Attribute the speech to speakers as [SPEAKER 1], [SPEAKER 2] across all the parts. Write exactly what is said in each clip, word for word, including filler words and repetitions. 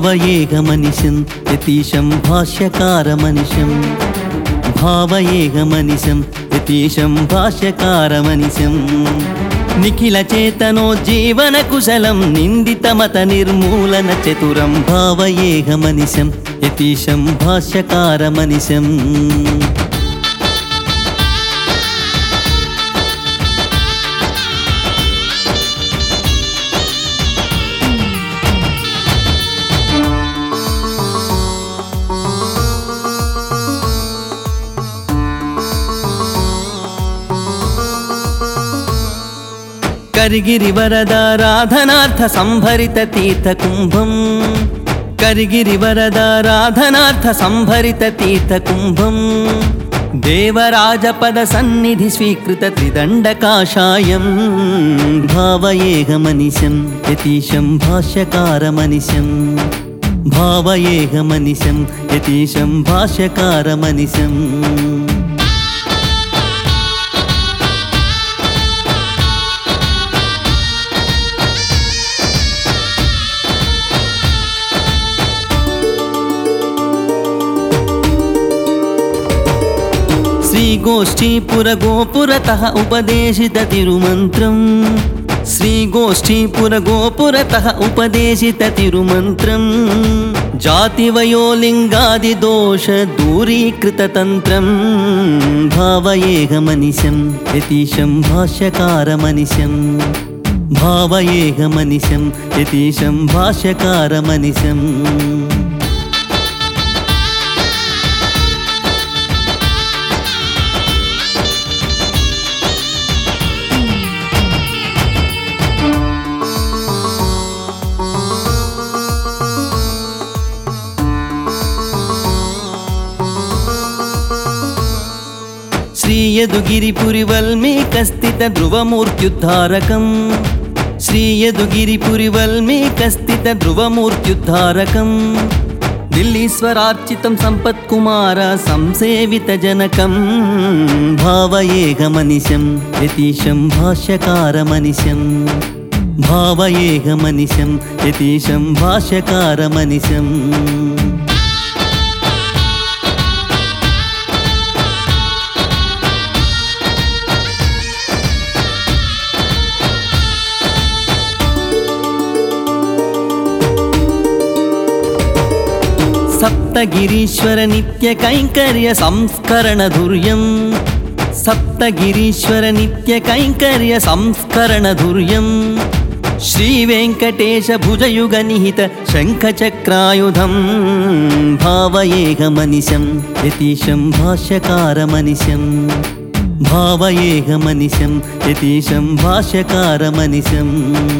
[SPEAKER 1] भावयेहमनिशं यतीशं भाष्यकारमनिशं भावयेहमनिशं यतीशं भाष्यकारमनिशं निखिल चेतनोज्जीवन कुशलं निंदितमत निर्मूलन चतुरं भावयेहमनिशं यतीशं भाष्यकारमनिशं करिगिरिवरदाराधनार्थ संभरित तीर्थकुंभं करिगिरिवरदाराधनार्थ संभरित तीर्थकुंभं देवराजपद सन्निधि स्वीकृत त्रिदंडकाशायं भावयेहमनिशं यतीशं भाष्यकारमनिशं भावयेहमनिशं यतीशं भाष्यकारमनिशं श्रीगोष्ठीपुरगोपुरतः उपदेशित तिरुमन्त्रं श्रीगोष्ठीपुरगोपुरतः उपदेशित तिरुमन्त्रं जातिवयोलिङ्गादिदोष दूरीकृततन्त्रं भावयेहमनिशं यतीशं भाष्यकारमनिशं भावयेहमनिशं यतीशं भाष्यकारमनिशं श्रीयदुगिरिपुरिवल्मीकस्थित ध्रुवमूर्त्युद्धारकं श्रीयदुगिरिपुरिवल्मीकस्थित ध्रुवमूर्त्युद्धारकं दिल्लीश्वरार्चितं सम्पत्कुमार संसेवितजनकं भावयेहमनिशं यतीशं भाष्यकारमनिशं भावयेहमनिशं यतीशं भाष्यकारमनिशं सप्तगिरीश्वर नित्य कैंकर्य संस्करण धुर्यं सप्तगिरीश्वर नित्य कैंकर्य संस्करण धुर्यं श्री वेंकटेश भुजयुग निहित शंखचक्रायुधं भावयेहमनिशं यतीशं भाष्यकारमनिशं भावयेहमनिशं यतीशं भाष्यकारमनिशं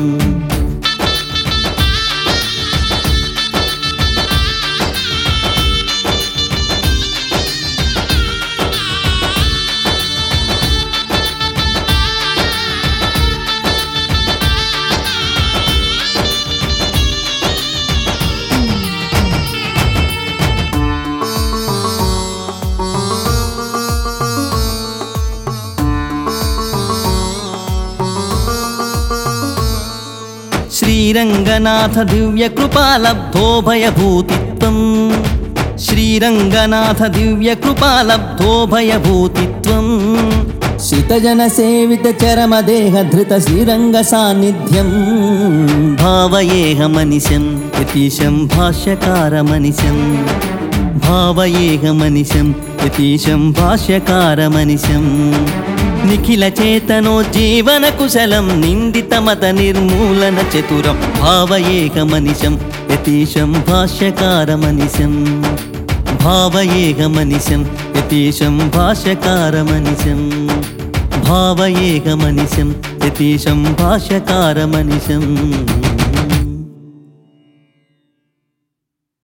[SPEAKER 1] श्रीरंगनाथ दिव्य कृपालब्धो भयभूतित्वं श्रीरंगनाथ दिव्य कृपालब्धो भयभूतित्वं श्रितजन सेवित चरम देह धृत श्रीरंग सान्निध्यं भावयेहमनिशं यतीशं भाष्यकारमनिशं भावयेहमनिशं यतीशं भाष्यकारमनिशं निखिल चेतनोज्जीवन कुशलं निंदितमत निर्मूलन चतुरं भावयेहमनिशं यतीशं भाष्यकारमनिशं भावयेहमनिशं यतीशं भाष्यकारमनिशं भावयेहमनिशं यतीशं भाष्यकारमनिशं